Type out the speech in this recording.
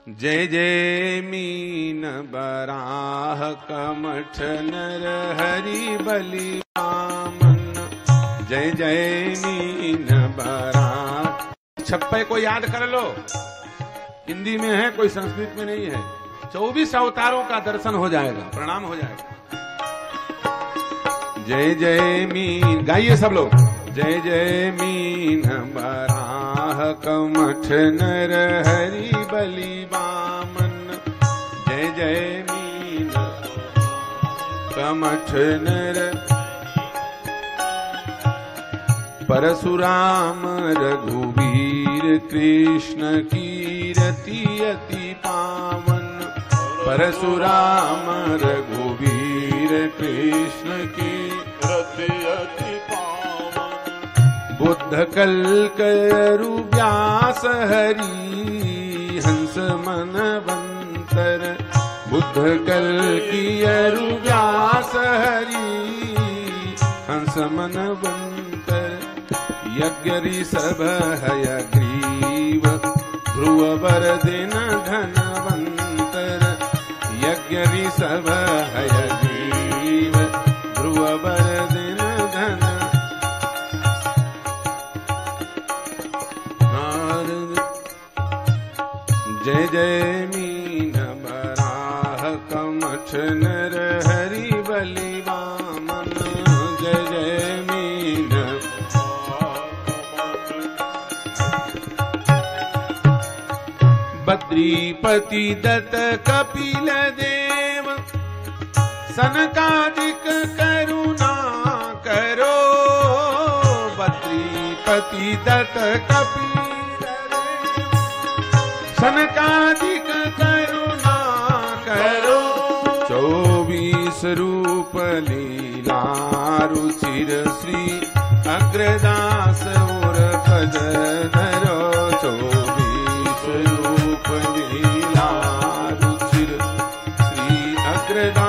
जय जय मीन बराह कमठ नर हरि बलि वामन। जय जय मीन बराह। छप्पे को याद कर लो, हिंदी में है, कोई संस्कृत में नहीं है। 24 अवतारों का दर्शन हो जाएगा, प्रणाम हो जाएगा। जय जय मीन, गाइए सब लोग। जय जय मीन बराह कमठ नर हरि बलि वामन। जय जय मीन कमठ नर। परशुराम रघुवीर कृष्ण कीरति अति पावन। परशुराम रघुवीर कृष्ण कीरति अति पावन। बुद्ध कल्करु व्यास हरि हंस मनवंतर। बुद्ध कल्करु व्यास हरि हंस मनवंतर। यज्ञ ऋषभ हयग्रीव ध्रुव बरदिन धनवंतर। यज्ञ ऋषभ हयग्रीव ध्रुव बरदिन धन। जय जय मीन बराह कमठ नर हरि बलि वामन। जय जय मीन। बद्रीपति दत्त कपिल देव सनकादिक करुणा करो। बद्रीपति दत्त कपिल सनकादिक करुणा करो। 24 रूप लीला रुचिर श्री अग्रदास और पद धरो। 24 रूप लीला रुचिर श्री अग्रदास